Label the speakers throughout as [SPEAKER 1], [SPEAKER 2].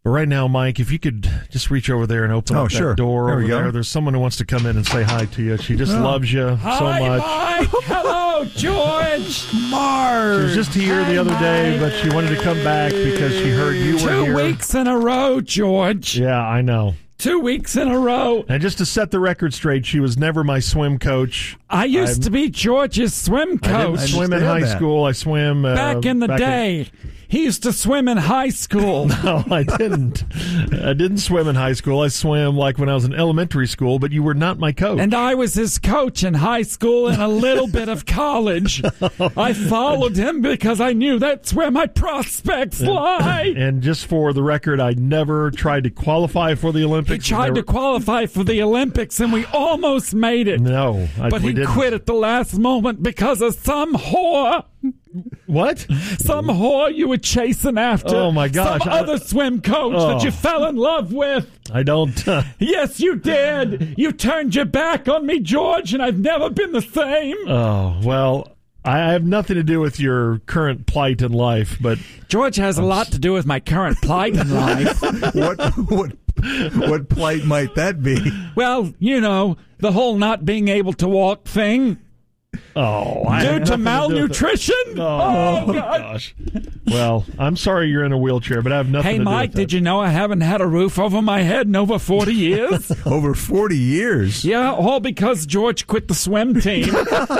[SPEAKER 1] But right now, Mike, if you could just reach over there and open up that door over there. There's someone who wants to come in and say hi to you. She just loves you so much.
[SPEAKER 2] Hi, Mike. Hello, George.
[SPEAKER 1] She was just here the other day, but she wanted to come back because she heard you were here.
[SPEAKER 2] 2 weeks in a row, George.
[SPEAKER 1] Yeah, I know.
[SPEAKER 2] 2 weeks in a row.
[SPEAKER 1] And just to set the record straight, she was never my swim coach.
[SPEAKER 2] I used to be George's swim coach.
[SPEAKER 1] I didn't swim in high school. I swam...
[SPEAKER 2] back in the day. He used to swim in high school.
[SPEAKER 1] No, I didn't. I didn't swim in high school. I swam like when I was in elementary school, but you were not my coach.
[SPEAKER 2] And I was his coach in high school and a little bit of college. I followed him because I knew that's where my prospects lie.
[SPEAKER 1] And just for the record, I never tried to qualify for the Olympics.
[SPEAKER 2] He tried to qualify for the Olympics, and we almost made it.
[SPEAKER 1] No,
[SPEAKER 2] but he quit at the last moment because of some whore.
[SPEAKER 1] What?
[SPEAKER 2] Some whore you were chasing after.
[SPEAKER 1] Oh, my gosh.
[SPEAKER 2] Some other swim coach that you fell in love with.
[SPEAKER 1] I don't.
[SPEAKER 2] Yes, you did. You turned your back on me, George, and I've never been the same.
[SPEAKER 1] Oh, well, I have nothing to do with your current plight in life, but...
[SPEAKER 2] George has a lot to do with my current plight in life.
[SPEAKER 3] What plight might that be?
[SPEAKER 2] Well, you know, the whole not being able to walk thing. Due to malnutrition?
[SPEAKER 1] Oh, gosh. Well, I'm sorry you're in a wheelchair, but I have nothing to do with that.
[SPEAKER 2] Hey, Mike, did you know I haven't had a roof over my head in over 40 years?
[SPEAKER 3] Over 40 years?
[SPEAKER 2] Yeah, all because George quit the swim team.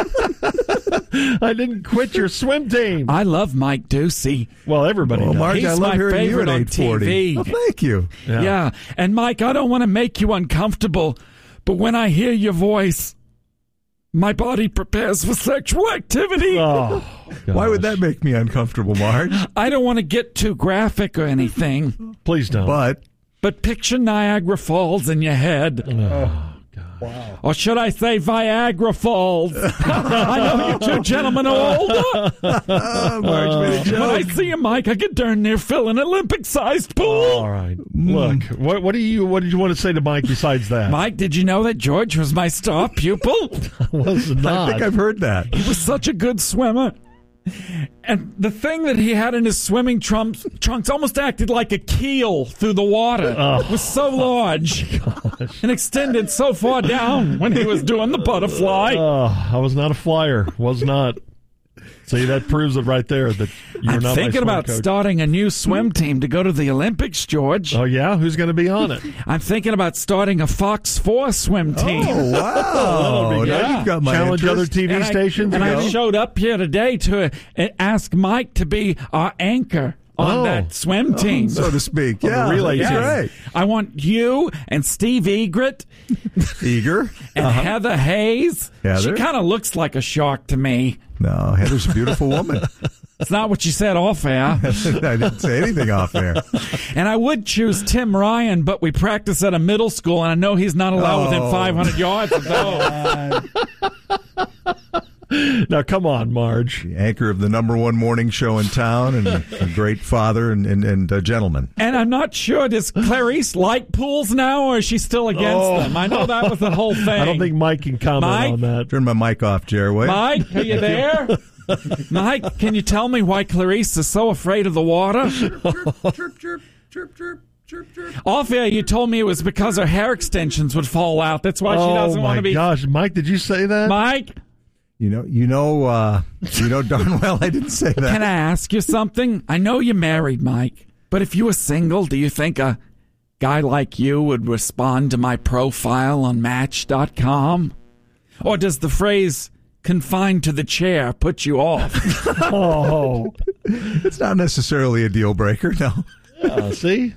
[SPEAKER 1] I didn't quit your swim team.
[SPEAKER 2] I love Mike Ducey.
[SPEAKER 1] Well, everybody does.
[SPEAKER 3] Marge, I love hearing you at 840. Oh, thank you.
[SPEAKER 2] Yeah, and Mike, I don't want to make you uncomfortable, but when I hear your voice... my body prepares for sexual activity.
[SPEAKER 1] Oh,
[SPEAKER 3] why would that make me uncomfortable, Marge?
[SPEAKER 2] I don't want to get too graphic or anything.
[SPEAKER 1] Please don't.
[SPEAKER 2] But picture Niagara Falls in your head.
[SPEAKER 1] Oh, God.
[SPEAKER 3] Wow.
[SPEAKER 2] Or should I say Viagra Falls? I know you two gentlemen are older.
[SPEAKER 3] Marge,
[SPEAKER 2] when I see you, Mike, I could darn near fill an Olympic-sized pool.
[SPEAKER 1] All right. Look, what did you want to say to Mike besides that?
[SPEAKER 2] Mike, did you know that George was my star pupil?
[SPEAKER 1] Was not.
[SPEAKER 3] I think I've heard that.
[SPEAKER 2] He was such a good swimmer. And the thing that he had in his swimming trunks almost acted like a keel through the water. It was so large and extended so far down when he was doing the butterfly.
[SPEAKER 1] I was not a flyer. Was not. See, that proves it right there that you're
[SPEAKER 2] I'm
[SPEAKER 1] not
[SPEAKER 2] thinking
[SPEAKER 1] my
[SPEAKER 2] about
[SPEAKER 1] swim coach.
[SPEAKER 2] starting a new swim team to go to the Olympics, George.
[SPEAKER 1] Oh, yeah? Who's going to be on it?
[SPEAKER 2] I'm thinking about starting a Fox 4 swim team.
[SPEAKER 3] Oh, wow.
[SPEAKER 1] Now
[SPEAKER 3] you've got my
[SPEAKER 1] challenge
[SPEAKER 3] interest.
[SPEAKER 1] other TV stations.
[SPEAKER 2] And I showed up here today to ask Mike to be our anchor on that swim team.
[SPEAKER 3] So to speak. Yeah,
[SPEAKER 1] the relay
[SPEAKER 3] that's
[SPEAKER 1] team.
[SPEAKER 3] right.
[SPEAKER 2] I want you and Steve Egret
[SPEAKER 3] Eager.
[SPEAKER 2] and Heather Hayes.
[SPEAKER 3] Heather?
[SPEAKER 2] She kind of looks like a shark to me.
[SPEAKER 3] No, Heather's a beautiful woman.
[SPEAKER 2] It's not what you said off air.
[SPEAKER 3] I didn't say anything off air.
[SPEAKER 2] And I would choose Tim Ryan, but we practice at a middle school, and I know he's not allowed within 500 yards of those.
[SPEAKER 1] Now, come on, Marge.
[SPEAKER 3] The anchor of the #1 morning show in town and a great father and a gentleman.
[SPEAKER 2] And I'm not sure, does Clarice like pools now, or is she still against them? I know that was the whole thing.
[SPEAKER 1] I don't think Mike can comment on that.
[SPEAKER 3] Turn my mic off, Jerway.
[SPEAKER 2] Mike, are you there? Mike, can you tell me why Clarice is so afraid of the water?
[SPEAKER 4] Chirp, chirp, chirp, chirp, chirp, chirp.
[SPEAKER 2] Off air, you told me it was because her hair extensions would fall out. That's why she doesn't want to be...
[SPEAKER 1] Oh, my gosh. Mike, did you say that?
[SPEAKER 2] Mike?
[SPEAKER 3] You know darn well I didn't say that.
[SPEAKER 2] Can I ask you something? I know you're married, Mike, but if you were single, do you think a guy like you would respond to my profile on Match.com? Or does the phrase confined to the chair put you off?
[SPEAKER 1] Oh.
[SPEAKER 3] It's not necessarily a deal breaker, no.
[SPEAKER 1] See?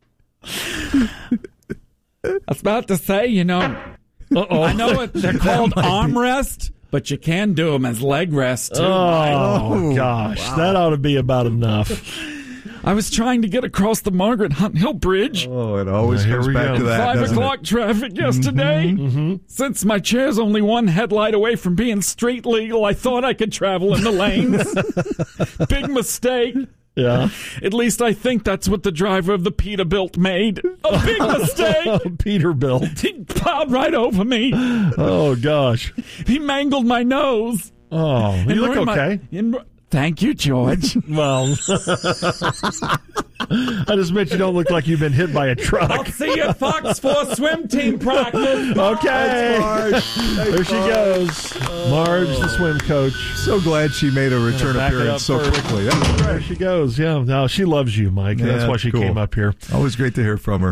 [SPEAKER 2] I was about to say, I know they're called armrest, but you can do them as leg rest, too.
[SPEAKER 1] Oh, gosh. Wow. That ought to be about enough.
[SPEAKER 2] I was trying to get across the Margaret Hunt Hill Bridge.
[SPEAKER 3] Oh, it always comes back to that,
[SPEAKER 2] 5 o'clock traffic yesterday.
[SPEAKER 1] Mm-hmm.
[SPEAKER 2] Since my chair's only one headlight away from being street legal, I thought I could travel in the lanes. Big mistake.
[SPEAKER 1] Yeah.
[SPEAKER 2] At least I think that's what the driver of the Peterbilt made. A big mistake.
[SPEAKER 1] Peterbilt.
[SPEAKER 2] He plowed right over me.
[SPEAKER 1] Oh, gosh.
[SPEAKER 2] He mangled my nose.
[SPEAKER 1] Oh, you look okay.
[SPEAKER 2] Thank you, George.
[SPEAKER 1] Well, I just meant you don't look like you've been hit by a truck.
[SPEAKER 2] I'll see you at Fox 4 swim team practice.
[SPEAKER 1] Okay. There she goes. Marge, the swim coach.
[SPEAKER 3] So glad she made a return appearance so quickly.
[SPEAKER 1] There she goes. Yeah. No, she loves you, Mike. And that's why she came up here.
[SPEAKER 3] Always great to hear from her.